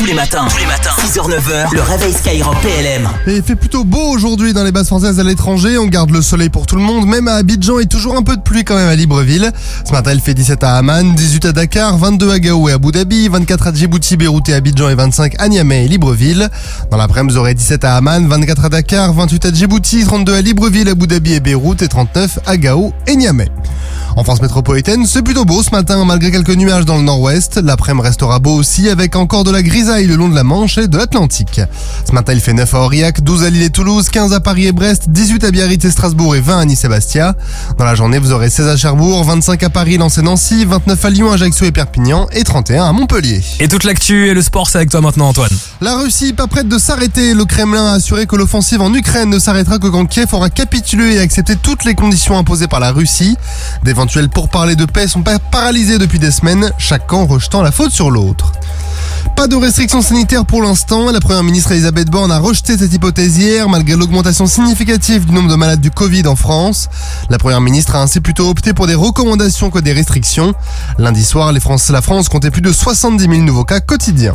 Tous les matins, 6h-9h, le réveil Skyrock PLM. Et il fait plutôt beau aujourd'hui dans les basses françaises à l'étranger. On garde le soleil pour tout le monde, même à Abidjan, et toujours un peu de pluie quand même à Libreville. Ce matin, il fait 17 à Amman, 18 à Dakar, 22 à Gao et Abu Dhabi, 24 à Djibouti, Beyrouth et Abidjan et 25 à Niamey et Libreville. Dans l'après-midi, vous aurez 17 à Amman, 24 à Dakar, 28 à Djibouti, 32 à Libreville, Abu Dhabi et Beyrouth et 39 à Gao et Niamey. En France métropolitaine, c'est plutôt beau ce matin malgré quelques nuages dans le nord-ouest. L'après-midi restera beau aussi avec encore de la grisaille le long de la Manche et de l'Atlantique. Ce matin, il fait 9 à Aurillac, 12 à Lille et Toulouse, 15 à Paris et Brest, 18 à Biarritz et Strasbourg et 20 à Nice et Bastia. Dans la journée, vous aurez 16 à Cherbourg, 25 à Paris, Lens et Nancy, 29 à Lyon, Ajaccio et Perpignan et 31 à Montpellier. Et toute l'actu et le sport, c'est avec toi maintenant, Antoine. La Russie pas prête de s'arrêter. Le Kremlin a assuré que l'offensive en Ukraine ne s'arrêtera que quand Kiev aura capitulé et accepté toutes les conditions imposées par la Russie. D'éventuels pourparlers de paix sont paralysés depuis des semaines, chaque camp rejetant la faute sur l'autre. Pas de restrictions sanitaires pour l'instant. La première ministre Elisabeth Borne a rejeté cette hypothèse hier, malgré l'augmentation significative du nombre de malades du Covid en France. La première ministre a ainsi plutôt opté pour des recommandations que des restrictions. Lundi soir, la France comptait plus de 70 000 nouveaux cas quotidiens.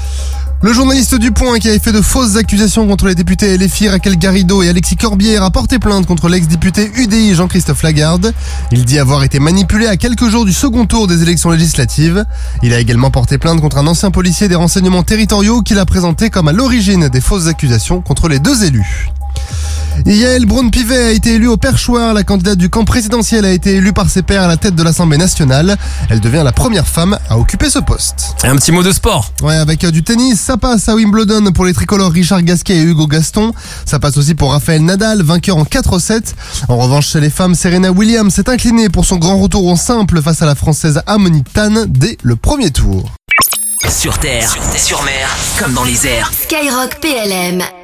Le journaliste du Point qui avait fait de fausses accusations contre les députés LFI Raquel Garrido et Alexis Corbière a porté plainte contre l'ex-député UDI Jean-Christophe Lagarde. Il dit avoir été manipulé à quelques jours du second tour des élections législatives. Il a également porté plainte contre un ancien policier des renseignements territoriaux qu'il a présenté comme à l'origine des fausses accusations contre les deux élus. Yael Braun-Pivet a été élue au Perchoir. La candidate du camp présidentiel a été élue par ses pairs à la tête de l'Assemblée nationale. Elle devient la première femme à occuper ce poste. Et un petit mot de sport. Ouais, avec du tennis, ça passe à Wimbledon pour les tricolores Richard Gasquet et Hugo Gaston. Ça passe aussi pour Rafael Nadal, vainqueur en 4-7. En revanche, chez les femmes, Serena Williams s'est inclinée pour son grand retour en simple face à la Française Amaury Tan dès le premier tour. Sur terre, sur mer, comme dans les airs. Skyrock PLM.